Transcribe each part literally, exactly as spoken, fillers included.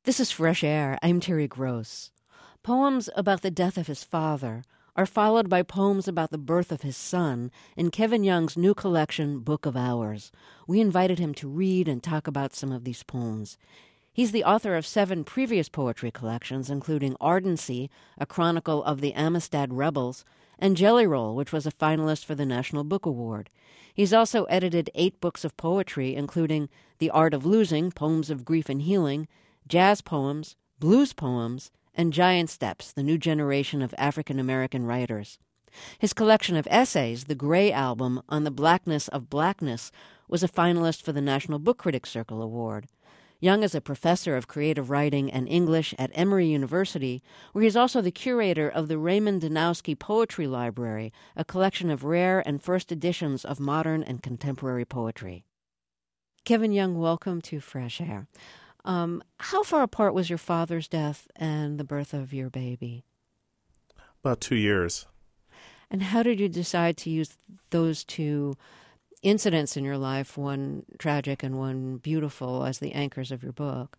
This is Fresh Air. I'm Terry Gross. Poems about the death of his father are followed by poems about the birth of his son in Kevin Young's new collection, Book of Hours. We invited him to read and talk about some of these poems. He's the author of seven previous poetry collections, including Ardency, a chronicle of the Amistad Rebels, and Jelly Roll, which was a finalist for the National Book Award. He's also edited eight books of poetry, including The Art of Losing, Poems of Grief and Healing, Jazz Poems, Blues Poems, and Giant Steps, the new generation of African-American writers. His collection of essays, The Gray Album, on the Blackness of Blackness, was a finalist for the National Book Critics Circle Award. Young is a professor of creative writing and English at Emory University, where he's also the curator of the Raymond Danowski Poetry Library, a collection of rare and first editions of modern and contemporary poetry. Kevin Young, welcome to Fresh Air. Um, how far apart was your father's death and the birth of your baby? About two years. And how did you decide to use those two incidents in your life, one tragic and one beautiful, as the anchors of your book?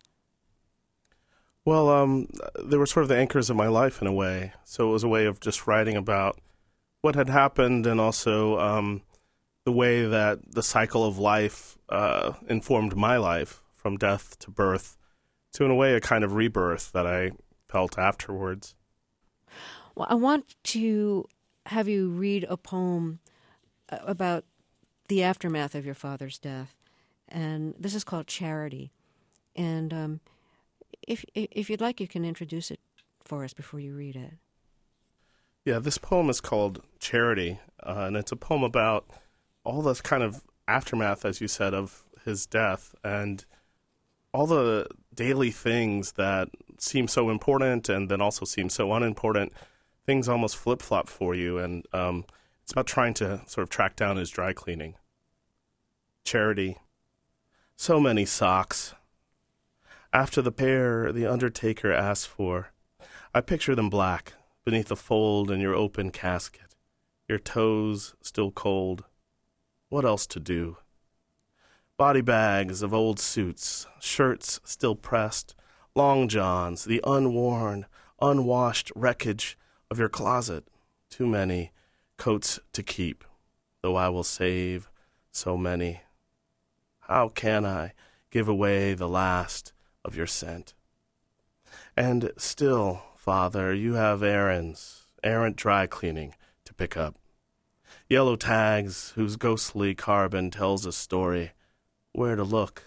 Well, um, they were sort of the anchors of my life in a way. So it was a way of just writing about what had happened and also um, the way that the cycle of life uh, informed my life, from death to birth, to, in a way, a kind of rebirth that I felt afterwards. Well, I want to have you read a poem about the aftermath of your father's death, and this is called Charity. And um, if if you'd like, you can introduce it for us before you read it. Yeah, this poem is called Charity, uh, and it's a poem about all this kind of aftermath, as you said, of his death, and all the daily things that seem so important and then also seem so unimportant. Things almost flip-flop for you, and um, it's about trying to sort of track down his dry cleaning. Charity. So many socks. After the pair the undertaker asked for, I picture them black beneath the fold in your open casket, your toes still cold. What else to do? Body bags of old suits, shirts still pressed, long johns, the unworn, unwashed wreckage of your closet. Too many coats to keep, though I will save so many. How can I give away the last of your scent? And still, Father, you have errands, errant dry cleaning to pick up. Yellow tags whose ghostly carbon tells a story. Where to look?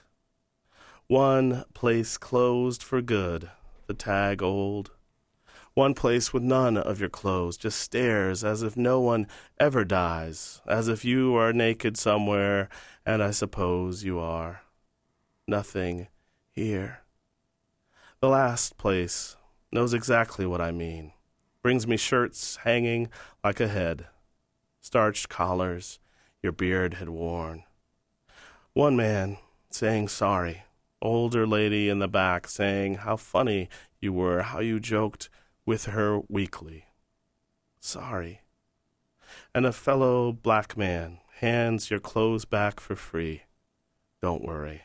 One place closed for good, the tag old. One place with none of your clothes, just stares as if no one ever dies, as if you are naked somewhere, and I suppose you are. Nothing here. The last place knows exactly what I mean. Brings me shirts hanging like a head, starched collars your beard had worn. One man saying sorry, older lady in the back saying how funny you were, how you joked with her weekly. Sorry. And a fellow black man hands your clothes back for free. Don't worry.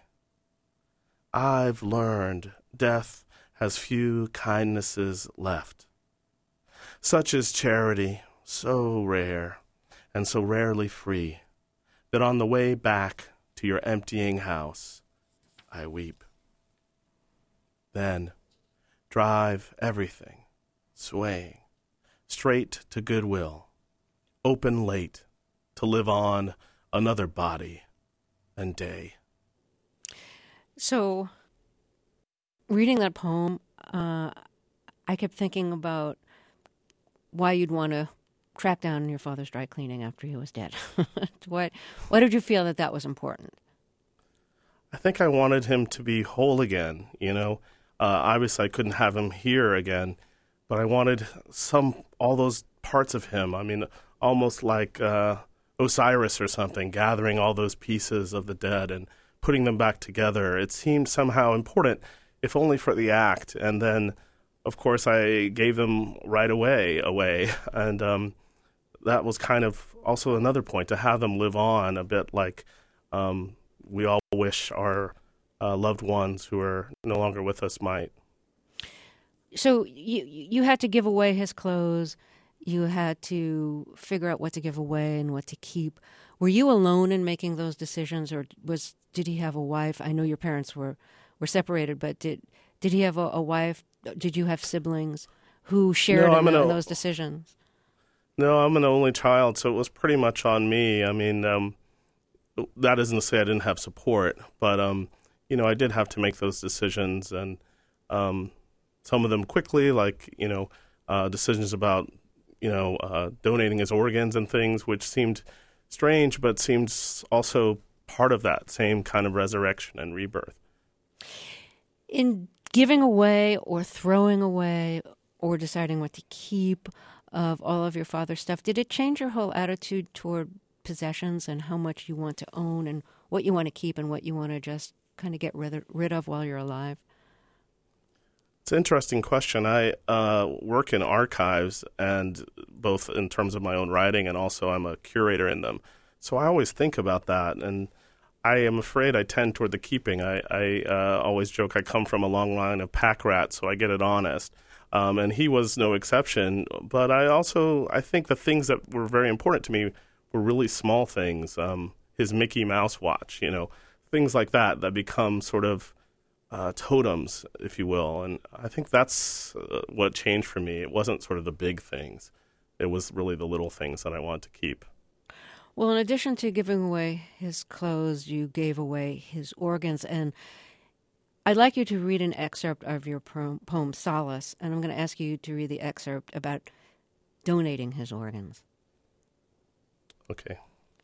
I've learned death has few kindnesses left. Such is charity, so rare and so rarely free, that on the way back to your emptying house, I weep. Then drive everything, swaying, straight to goodwill, open late, to live on another body and day. So, reading that poem, uh, I kept thinking about why you'd want to track down your father's dry cleaning after he was dead. What, why did you feel that that was important? I think I wanted him to be whole again, you know. Uh, obviously, I couldn't have him here again, but I wanted some, all those parts of him. I mean, almost like uh, Osiris or something, gathering all those pieces of the dead and putting them back together. It seemed somehow important, if only for the act. And then, of course, I gave them right away, away. And um, that was kind of also another point, to have them live on a bit like um, we all wish our uh, loved ones who are no longer with us might. so you you had to give away his clothes. You had to figure out what to give away and what to keep. Were you alone in making those decisions, or was did he have a wife? I know your parents were, were separated, but did did he have a, a wife? Did you have siblings who shared No, in, I'm an the, in o- those decisions? no, I'm an only child, so it was pretty much on me. I mean, um, that isn't to say I didn't have support, but um, you know, I did have to make those decisions, and um, some of them quickly, like you know, uh, decisions about you know uh, donating his organs and things, which seemed strange, but seemed also part of that same kind of resurrection and rebirth. In giving away or throwing away or deciding what to keep of all of your father's stuff, did it change your whole attitude toward possessions and how much you want to own and what you want to keep and what you want to just kind of get rid of, rid of while you're alive? It's an interesting question. I uh, work in archives, and both in terms of my own writing and also I'm a curator in them. So I always think about that, and I am afraid I tend toward the keeping. I, I uh, always joke I come from a long line of pack rats, so I get it honest. Um, and he was no exception. But I also, I think the things that were very important to me were really small things. Um, his Mickey Mouse watch, you know, things like that that become sort of uh, totems, if you will. And I think that's uh, what changed for me. It wasn't sort of the big things. It was really the little things that I wanted to keep. Well, in addition to giving away his clothes, you gave away his organs. And I'd like you to read an excerpt of your poem, Solace, and I'm going to ask you to read the excerpt about donating his organs. Okay.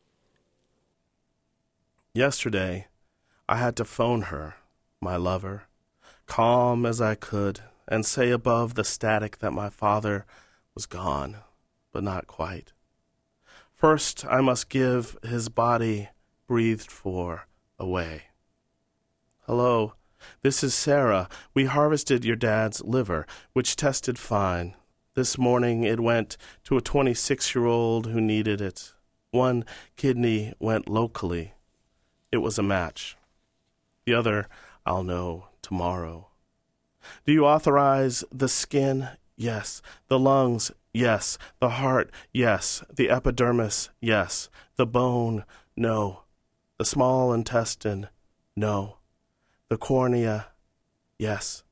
Yesterday, I had to phone her, my lover, calm as I could, and say above the static that my father was gone, but not quite. First, I must give his body breathed for away. Hello, this is Sarah. We harvested your dad's liver, which tested fine. This morning it went to a twenty-six-year-old who needed it. One kidney went locally. It was a match. The other I'll know tomorrow. Do you authorize the skin? Yes. The lungs? Yes. The heart? Yes. The epidermis? Yes. The bone? No. The small intestine? No. The cornea? Yes.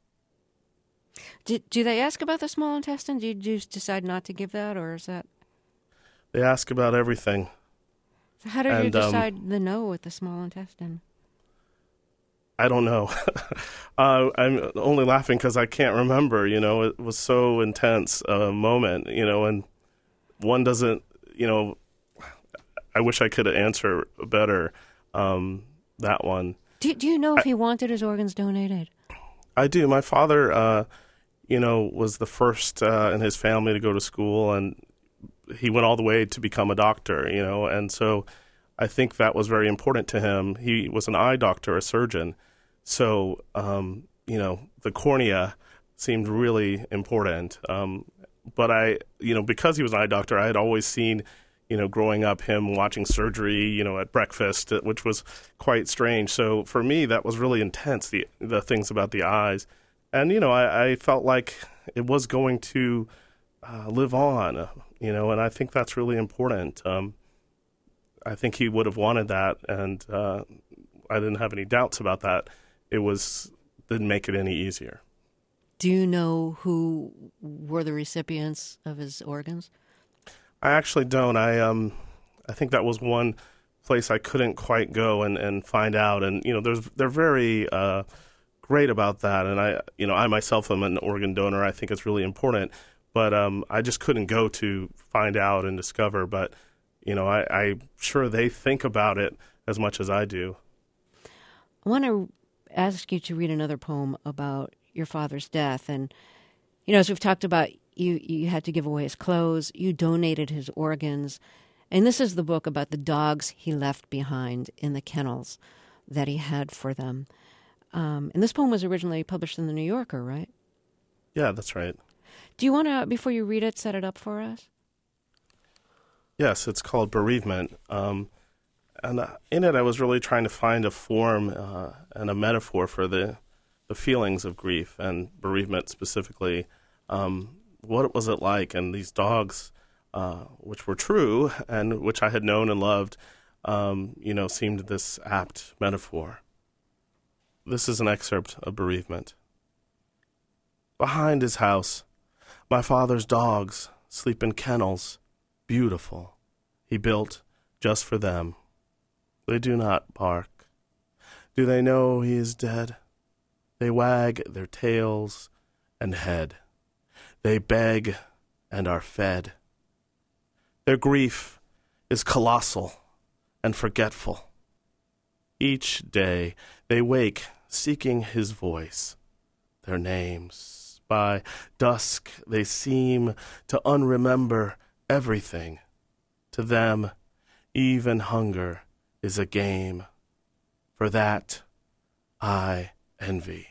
Do, do they ask about the small intestine? Do you just decide not to give that, or is that... They ask about everything. So how did and, you decide um, the no with the small intestine? I don't know. uh, I'm only laughing because I can't remember. You know, it was so intense a moment. You know, and one doesn't. You know, I wish I could answer better um, that one. Do Do you know if I, he wanted his organs donated? I do. My father, uh, you know, was the first uh, in his family to go to school, and he went all the way to become a doctor. You know, and so I think that was very important to him. He was an eye doctor, a surgeon. So, um, you know, the cornea seemed really important. Um, but I, you know, because he was an eye doctor, I had always seen, you know, growing up him watching surgery, you know, at breakfast, which was quite strange. So for me, that was really intense, the the things about the eyes. And, you know, I, I felt like it was going to uh, live on, you know, and I think that's really important. Um, I think he would have wanted that, and uh, I didn't have any doubts about that. It was didn't make it any easier. Do you know who were the recipients of his organs? I actually don't. I um, I think that was one place I couldn't quite go and, and find out. And you know, there's they're very uh, great about that. And I, you know, I myself am an organ donor. I think it's really important. But um, I just couldn't go to find out and discover. But you know, I, I'm sure they think about it as much as I do. I want to ask you to read another poem about your father's death. And, you know, as we've talked about, you, you had to give away his clothes, you donated his organs. And this is the book about the dogs he left behind in the kennels that he had for them. Um, and this poem was originally published in the New Yorker, right? Yeah, that's right. Do you want to, before you read it, set it up for us? Yes, it's called Bereavement. Um, and uh, in it, I was really trying to find a form uh, and a metaphor for the the feelings of grief and bereavement specifically. Um, what was it like? And these dogs, uh, which were true and which I had known and loved, um, you know, seemed this apt metaphor. This is an excerpt of bereavement. Behind his house, my father's dogs sleep in kennels, beautiful, he built just for them. They do not bark. Do they know he is dead? They wag their tails and head. They beg and are fed. Their grief is colossal and forgetful. Each day they wake seeking his voice, their names. By dusk they seem to unremember everything. To them, even hunger is a game. For that, I envy.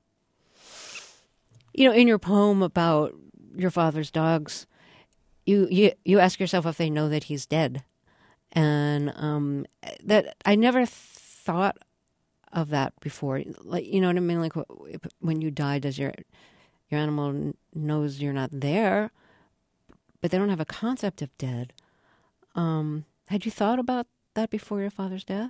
You know, in your poem about your father's dogs, you you, you ask yourself if they know that he's dead. And um, that I never thought of that before. Like, you know what I mean? Like, when you die, does your your animal knows you're not there, but they don't have a concept of dead. Um, had you thought about that before your father's death?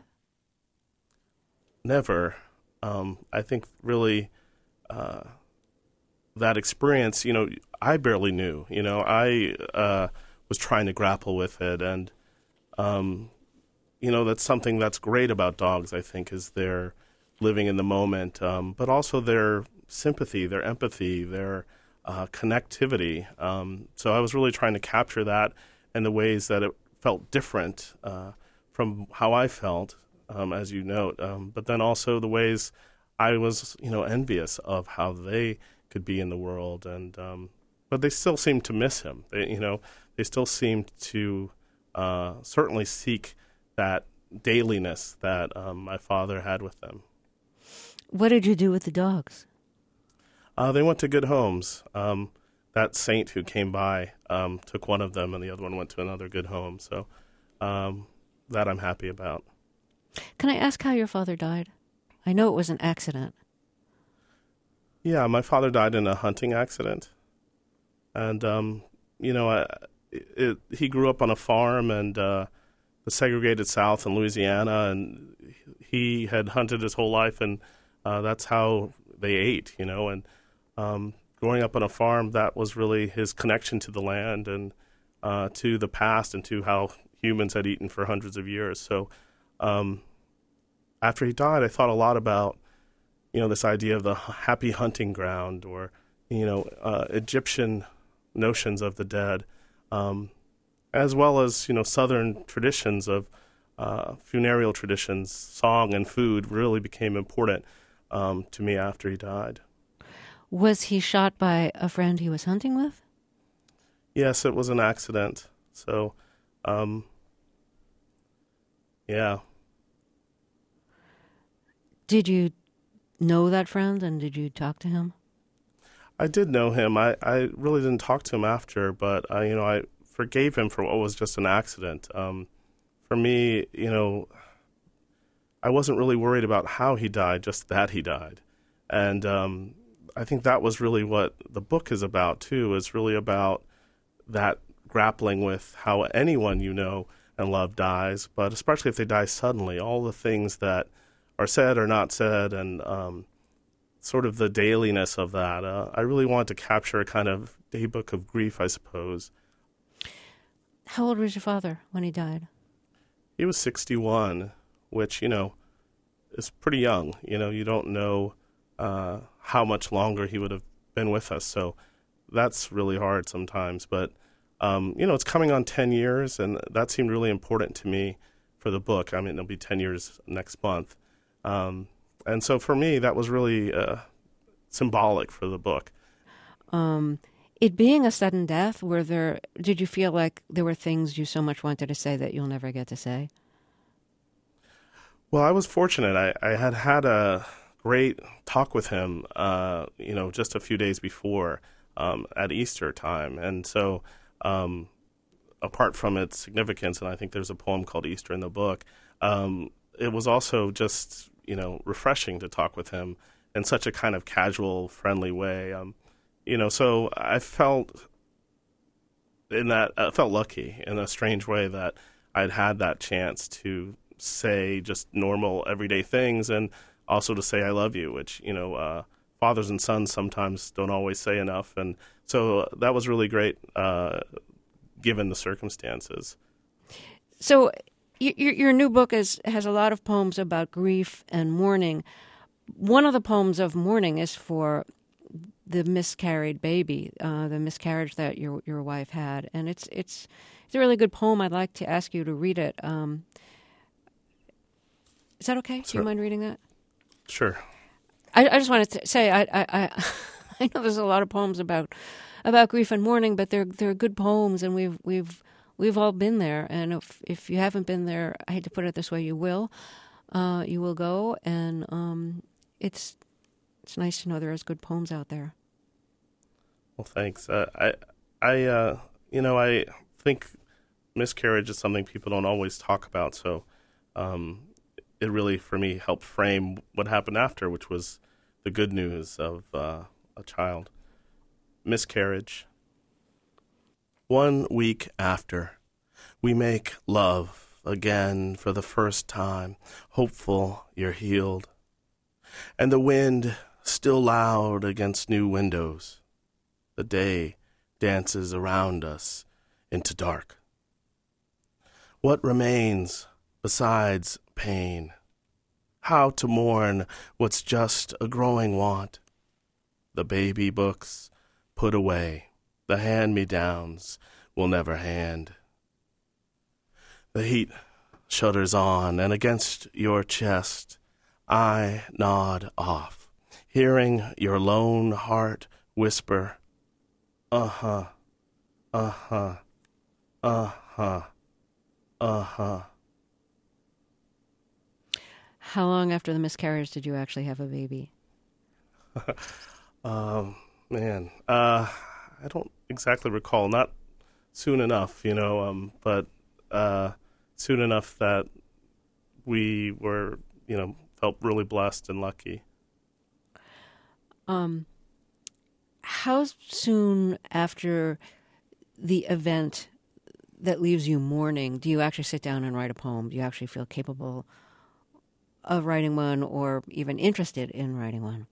Never. Um, I think really uh, that experience, you know, I barely knew. You know, I uh, was trying to grapple with it, and um, you know, that's something that's great about dogs, I think, is their living in the moment, um, but also their sympathy, their empathy, their uh, connectivity. Um, so I was really trying to capture that in the ways that it felt different uh, from how I felt, um, as you note, um, but then also the ways I was, you know, envious of how they could be in the world, and um, but they still seemed to miss him. They, you know, they still seemed to uh, certainly seek that dailiness that um, my father had with them. What did you do with the dogs? Uh, they went to good homes. Um, that saint who came by um, took one of them, and the other one went to another good home. So um, that I'm happy about. Can I ask how your father died? I know it was an accident. Yeah, my father died in a hunting accident. And, um, you know, I, it, he grew up on a farm and uh, the segregated South in Louisiana, and he had hunted his whole life, and uh, that's how they ate, you know. And um, growing up on a farm, that was really his connection to the land and uh, to the past and to how humans had eaten for hundreds of years. So um, after he died, I thought a lot about, you know, this idea of the happy hunting ground, or, you know, uh, Egyptian notions of the dead, um, as well as, you know, Southern traditions of uh, funereal traditions. Song and food really became important um, to me after he died. Was he shot by a friend he was hunting with? Yes, it was an accident. So, um, yeah. Did you know that friend, and did you talk to him? I did know him. I, I really didn't talk to him after, but I, you know, I forgave him for what was just an accident. Um, for me, you know, I wasn't really worried about how he died, just that he died. And um, I think that was really what the book is about, too, is really about that grappling with how anyone you know and love dies, but especially if they die suddenly, all the things that are said or not said, and um, sort of the dailiness of that. Uh, I really wanted to capture a kind of daybook of grief, I suppose. How old was your father when he died? He was sixty-one, which, you know, is pretty young. You know, you don't know uh, how much longer he would have been with us, so that's really hard sometimes. But, um, you know, it's coming on ten years, and that seemed really important to me for the book. I mean, it'll be ten years next month. Um, and so for me, that was really uh, symbolic for the book. Um, it being a sudden death, were there, did you feel like there were things you so much wanted to say that you'll never get to say? Well, I was fortunate. I, I had had a great talk with him, uh, you know, just a few days before um, at Easter time. And so um, apart from its significance, and I think there's a poem called Easter in the book, um, it was also just, you know, refreshing to talk with him in such a kind of casual, friendly way. Um, you know, so I felt in that I felt lucky in a strange way that I'd had that chance to say just normal, everyday things, and also to say I love you, which, you know, uh, fathers and sons sometimes don't always say enough. And so that was really great, uh, given the circumstances. So y- your, your new book is, has a lot of poems about grief and mourning. One of the poems of mourning is for the miscarried baby, uh, the miscarriage that your your wife had, and it's it's it's a really good poem. I'd like to ask you to read it. Um, is that okay? Do you mind reading that? Sure. I, I just wanted to say I I I, I know there's a lot of poems about about grief and mourning, but they're they're good poems, and we've we've we've all been there. And if if you haven't been there, I hate to put it this way, you will, uh, you will go, and um, it's. It's nice to know there's good poems out there. Well, thanks. Uh, I, I, uh, you know, I think miscarriage is something people don't always talk about. So, um, it really, for me, helped frame what happened after, which was the good news of uh, a child. Miscarriage. One week after, we make love again for the first time, hopeful you're healed, and the wind still loud against new windows. The day dances around us into dark. What remains besides pain? How to mourn what's just a growing want? The baby books put away, the hand-me-downs will never hand. The heat shudders on, and against your chest I nod off, hearing your lone heart whisper, uh-huh, uh-huh, uh-huh, uh-huh. How long after the miscarriage did you actually have a baby? um, man, uh, I don't exactly recall. Not soon enough, you know, um, but uh, soon enough that we were, you know, felt really blessed and lucky. Um, how soon after the event that leaves you mourning do you actually sit down and write a poem? Do you actually feel capable of writing one or even interested in writing one?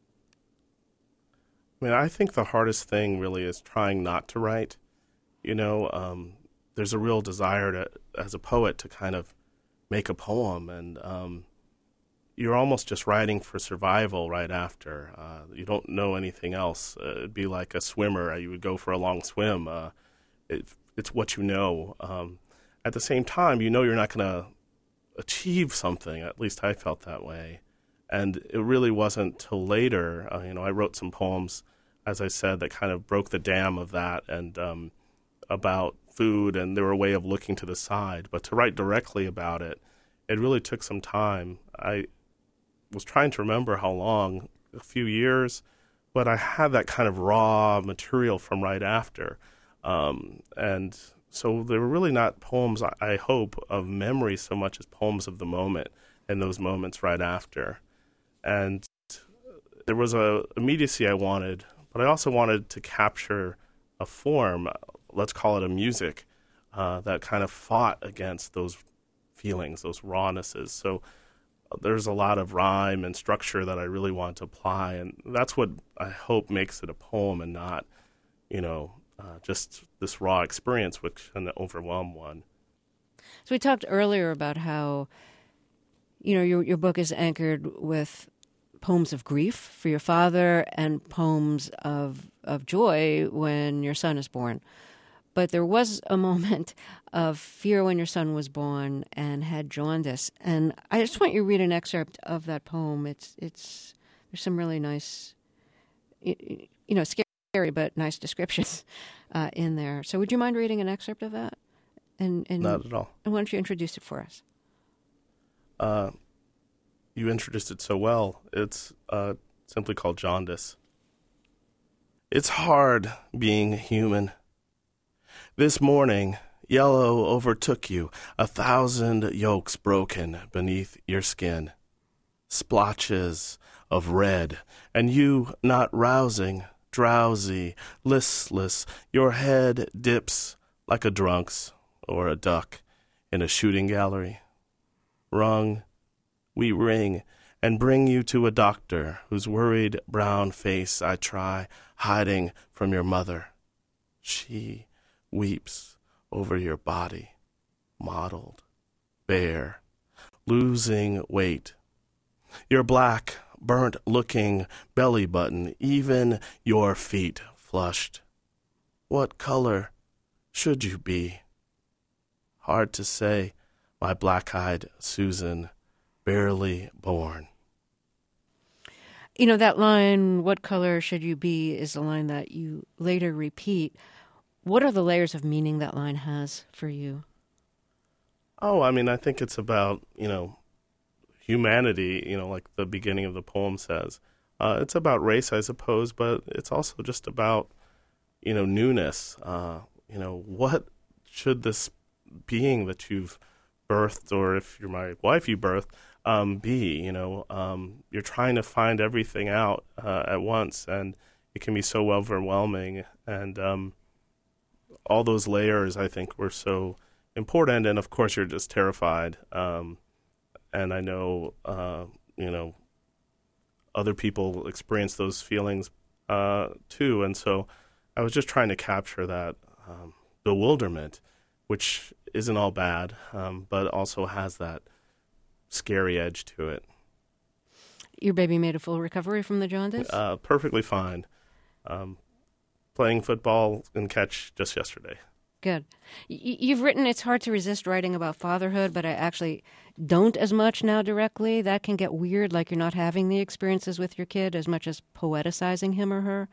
I mean, I think the hardest thing really is trying not to write. You know, um, there's a real desire to, as a poet, to kind of make a poem, and um, you're almost just writing for survival right after. Uh, you don't know anything else. Uh, it'd be like a swimmer. You would go for a long swim. Uh, it, it's what you know. Um, at the same time, you know you're not going to achieve something. At least I felt that way. And it really wasn't till later. Uh, you know, I wrote some poems, as I said, that kind of broke the dam of that, and um, about food, and they were a way of looking to the side. But to write directly about it, it really took some time. I was trying to remember how long, a few years, but I had that kind of raw material from right after. Um, and so they were really not poems, I, I hope, of memory so much as poems of the moment and those moments right after. And there was a immediacy I wanted, but I also wanted to capture a form, let's call it a music, uh, that kind of fought against those feelings, those rawnesses. So there's a lot of rhyme and structure that I really want to apply, and that's what I hope makes it a poem and not, you know, uh, just this raw experience which can overwhelm one. So we talked earlier about how, you know, your your book is anchored with poems of grief for your father and poems of of joy when your son is born. But there was a moment of fear when your son was born and had jaundice. And I just want you to read an excerpt of that poem. It's it's there's some really nice, you know, scary but nice descriptions uh, in there. So would you mind reading an excerpt of that? And, and Not at all. And why don't you introduce it for us? Uh, you introduced it so well. It's uh, simply called Jaundice. It's hard being human. This morning, yellow overtook you, a thousand yolks broken beneath your skin. splotches of red, and you not rousing, drowsy, listless, your head dips like a drunk's or a duck in a shooting gallery. Rung, we ring, and bring you to a doctor whose worried brown face I try hiding from your mother. She weeps over your body, mottled, bare, losing weight. Your black, burnt-looking belly button, even your feet flushed. What color should you be? Hard to say, my black-eyed Susan, barely born. You know, that line, what color should you be, is a line that you later repeat. What are the layers of meaning that line has for you? Oh, I mean, I think it's about, you know, humanity, you know, like the beginning of the poem says. Uh, it's about race, I suppose, but it's also just about, you know, newness. Uh, you know, what should this being that you've birthed, or if you're my wife you birthed, um, be? You know, um, you're trying to find everything out uh, at once, and it can be so overwhelming. And um, all those layers, I think, were so important. And of course, you're just terrified. Um, and I know, uh, you know, other people experience those feelings uh, too. And so I was just trying to capture that um, bewilderment, which isn't all bad, um, but also has that scary edge to it. Your baby made a full recovery from the jaundice? Uh, perfectly fine. Um, playing football and catch just yesterday. Good. Y- you've written, it's hard to resist writing about fatherhood, but I actually don't as much now directly. That can get weird, like you're not having the experiences with your kid as much as poeticizing him or her.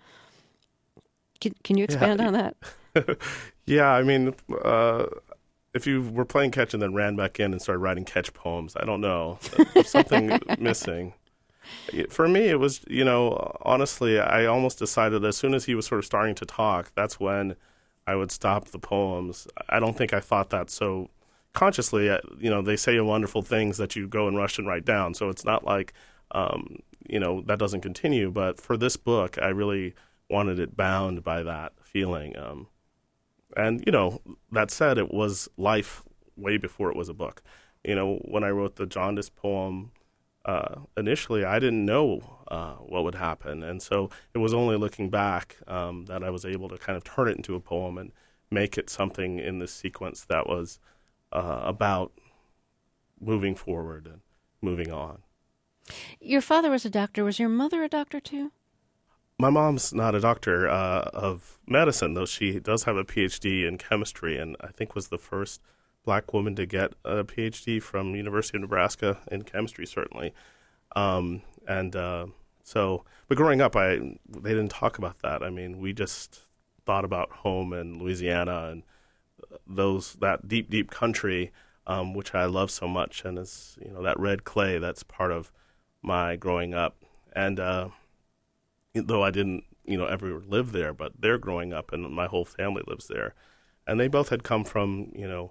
Can, can you expand yeah. on that? yeah, I mean, uh, if you were playing catch and then ran back in and started writing catch poems, I don't know. There's something missing. For me, it was, you know, honestly, I almost decided as soon as he was sort of starting to talk, that's when I would stop the poems. I don't think I thought that so consciously. You know, they say wonderful things that you go and rush and write down. So it's not like, um, you know, that doesn't continue. But for this book, I really wanted it bound by that feeling. Um, and, you know, that said, it was life way before it was a book. You know, when I wrote the jaundice poem, uh, initially I didn't know uh, what would happen. And so it was only looking back um, that I was able to kind of turn it into a poem and make it something in this sequence that was uh, about moving forward and moving on. Your father was a doctor. Was your mother a doctor too? My mom's not a doctor uh, of medicine, though she does have a P H D in chemistry, and I think was the first black woman to get a P H D from University of Nebraska in chemistry, certainly. Um, and uh, so, but growing up, I they didn't talk about that. I mean, we just thought about home in Louisiana and those that deep, deep country, um, which I love so much, and is, you know, that red clay that's part of my growing up. And uh, though I didn't, you know, ever live there, but they're growing up, and my whole family lives there, and they both had come from, you know,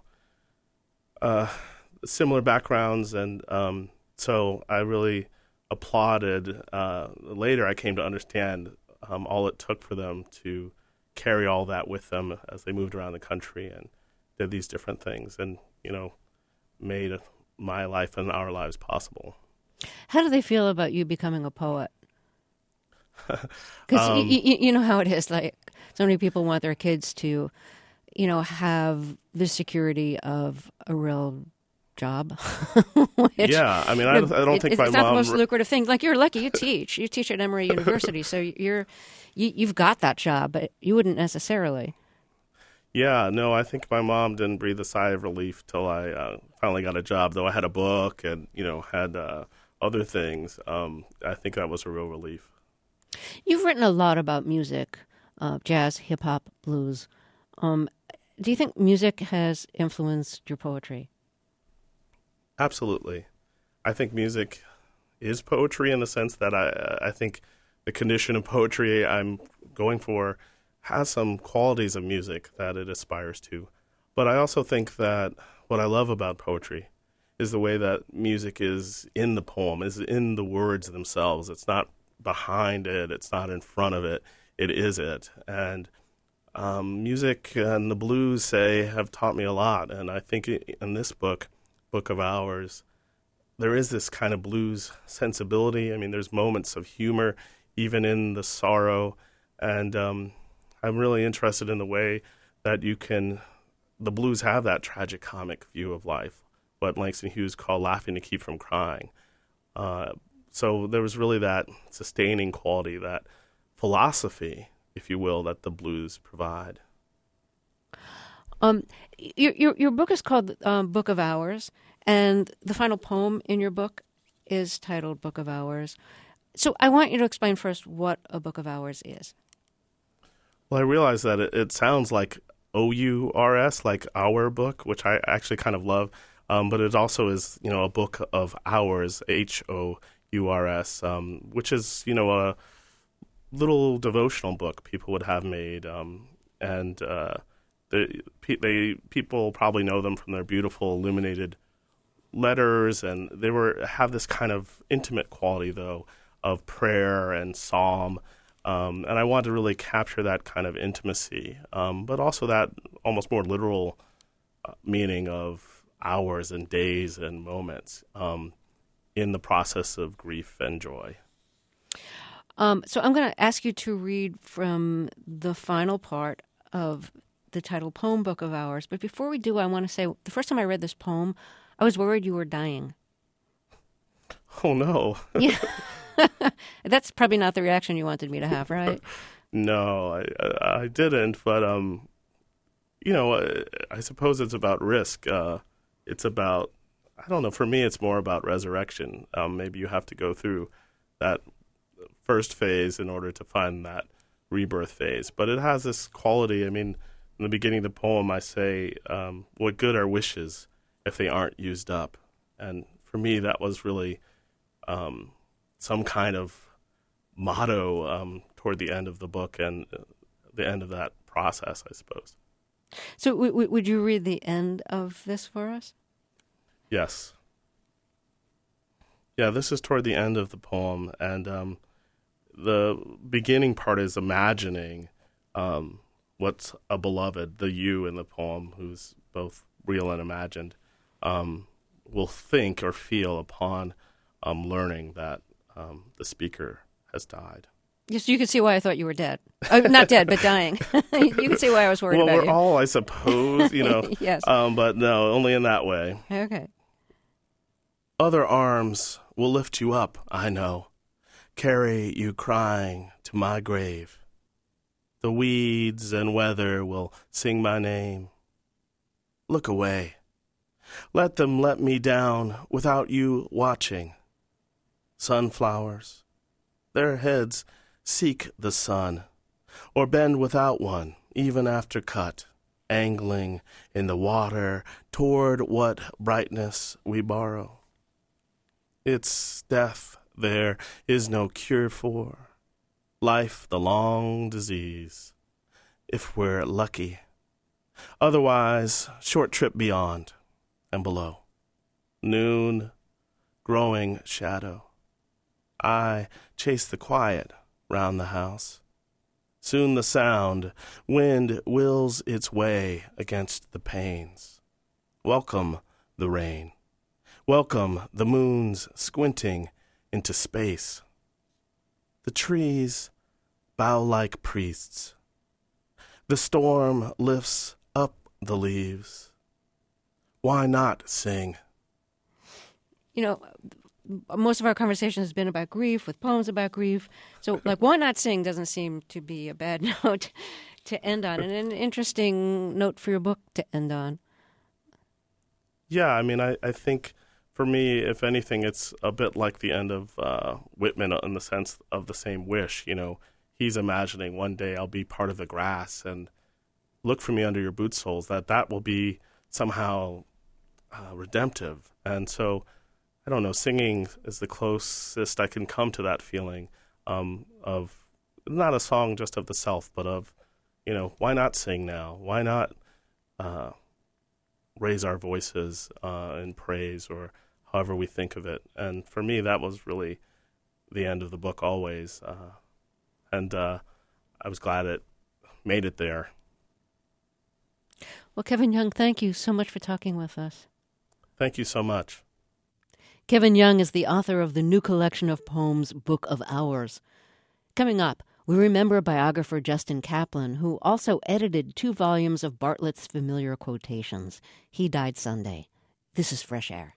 uh, similar backgrounds, and um, so I really applauded. Uh, later, I came to understand um, all it took for them to carry all that with them as they moved around the country and did these different things, and, you know, made my life and our lives possible. How do they feel about you becoming a poet? Because um, y- y- you know how it is. Like, so many people want their kids to, you know, have the security of a real job. Which, yeah, I mean, I, you know, I don't it, think it's my not mom... the most lucrative thing. Like, you're lucky. You teach. You teach at Emory University, so you're you, you've got that job, but you wouldn't necessarily. Yeah, no, I think my mom didn't breathe a sigh of relief till I uh, finally got a job. Though I had a book and, you know, had uh, other things. Um, I think that was a real relief. You've written a lot about music, uh, jazz, hip hop, blues. Um, do you think music has influenced your poetry? Absolutely. I think music is poetry in the sense that I I think the condition of poetry I'm going for has some qualities of music that it aspires to. But I also think that what I love about poetry is the way that music is in the poem, is in the words themselves. It's not behind it. It's not in front of it. It is it. And um, music and the blues, say, have taught me a lot. And I think in this book, Book of Hours, there is this kind of blues sensibility. I mean, there's moments of humor, even in the sorrow. And um, I'm really interested in the way that you can, the blues have that tragic comic view of life, what Langston Hughes called laughing to keep from crying. Uh, so there was really that sustaining quality, that philosophy, if you will, that the blues provide. Um, your, your, your book is called um, Book of Hours, and the final poem in your book is titled Book of Hours. So I want you to explain first what a Book of Hours is. Well, I realize that it, it sounds like O U R S, like our book, which I actually kind of love, um, but it also is, you know, a book of hours, H O U R S, um, which is, you know, a little devotional book people would have made, um, and uh, they, they people probably know them from their beautiful illuminated letters, and they were have this kind of intimate quality, though, of prayer and psalm. Um, and I wanted to really capture that kind of intimacy, um, but also that almost more literal uh, meaning of hours and days and moments um, in the process of grief and joy. Um, so I'm going to ask you to read from the final part of the title poem, Book of Hours. But before we do, I want to say the first time I read this poem, I was worried you were dying. Oh, no. Yeah. That's probably not the reaction you wanted me to have, right? No, I, I, I didn't. But, um, you know, I, I suppose it's about risk. Uh, it's about, I don't know, for me, it's more about resurrection. Um, maybe you have to go through that first phase in order to find that rebirth phase. But it has this quality. I mean, in the beginning of the poem, I say, um, what good are wishes if they aren't used up? And for me, that was really um, some kind of motto um, toward the end of the book and uh, the end of that process, I suppose. So w- w- would you read the end of this for us? Yes. Yeah, this is toward the end of the poem, and um, the beginning part is imagining um, what's a beloved, the you in the poem, who's both real and imagined, um, will think or feel upon um, learning that um, the speaker has died. Yes, you can see why I thought you were dead. Uh, not dead, but dying. You can see why I was worried well, about we're you. all, I suppose, you know. Yes. Um, but no, only in that way. Okay. Other arms will lift you up, I know, carry you crying to my grave. The weeds and weather will sing my name. Look away. Let them let me down without you watching. Sunflowers, their heads seek the sun, or bend without one, even after cut, angling in the water toward what brightness we borrow. It's death there is no cure for, life the long disease, if we're lucky. Otherwise, short trip beyond and below. Noon, growing shadow. I chase the quiet round the house. Soon the sound, wind wills its way against the panes. Welcome the rain. Welcome the moon's squinting into space. The trees bow like priests. The storm lifts up the leaves. Why not sing? You know, most of our conversation has been about grief, with poems about grief. So, like, why not sing doesn't seem to be a bad note to end on, and an interesting note for your book to end on. Yeah, I mean, I, I think for me, if anything, it's a bit like the end of uh, Whitman in the sense of the same wish. You know, he's imagining one day I'll be part of the grass and look for me under your boot soles, that that will be somehow uh, redemptive. And so, I don't know, singing is the closest I can come to that feeling um, of not a song just of the self, but of, you know, why not sing now? Why not uh, raise our voices uh, in praise or however we think of it. And for me, that was really the end of the book always. Uh, and uh, I was glad it made it there. Well, Kevin Young, thank you so much for talking with us. Thank you so much. Kevin Young is the author of the new collection of poems, Book of Hours. Coming up, we remember biographer Justin Kaplan, who also edited two volumes of Bartlett's familiar quotations. He died Sunday. This is Fresh Air.